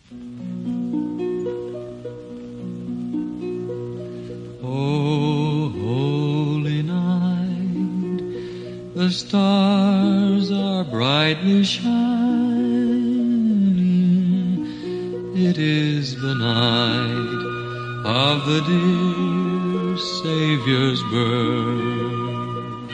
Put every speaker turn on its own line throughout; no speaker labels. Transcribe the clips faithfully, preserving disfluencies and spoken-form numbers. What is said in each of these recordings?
Oh, holy night, the stars are brightly shining. It is the night of the dear Savior's birth.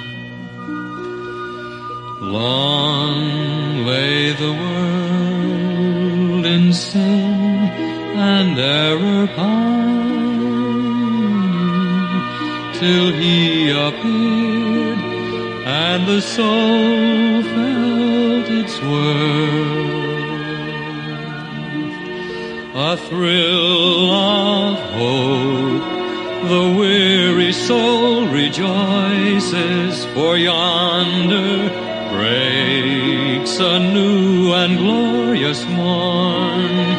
Long lay the world in sin and error pining, till He appeared and the soul felt its worth. A thrill of hope, the weary soul rejoices, for yonder breaks a new and glorious morn.